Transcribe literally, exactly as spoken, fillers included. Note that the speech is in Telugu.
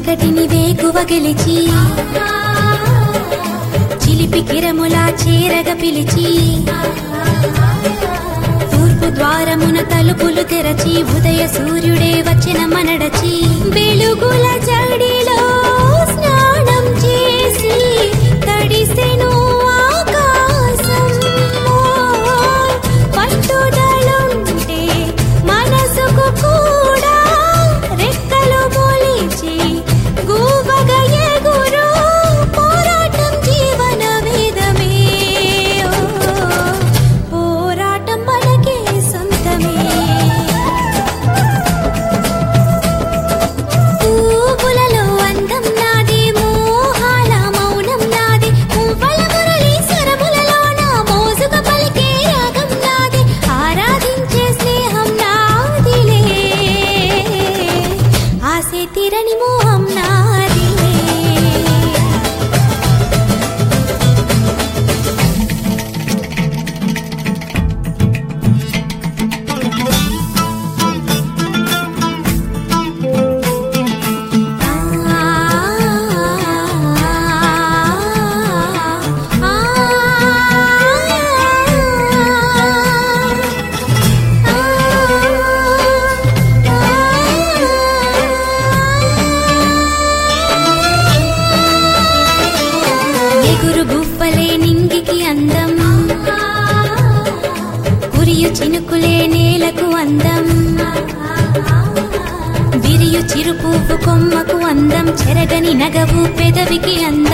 చీకటిని వేకువ గెలిచి చిలిపి కిరములా చేరగ పిలిచి తూర్పు ద్వారమున తలుపులు తెరచి ఉదయ సూర్యుడే వచ్చిన మనడచి వెలుగుల జడిలో స్నానం చేసి తడిసెను ఆకాశం పట్టుదలుంటే మనసుకు కూడా రెక్కలు మొలిచి గూబగా ఎగురు పోరాటం జీవన వేదమే పోరాటం మనకే సొంతమే పూపులలో అందం నాది మోహాల మౌనం నాది పువ్వుల మురళి స్వరములలో నా మోజుగా పలికే రాగం నాది ఆరాధించే స్నేహం నాదిలే ఆసే తీరని మోహం నాదిలే ఎగురు గువ్వలే నింగికి అందం కురియు చినుకులే నేలకు అందం విరియు చిరుపువ్వు కొమ్మకు అందం చెరగని నగవు పెదవికి అందం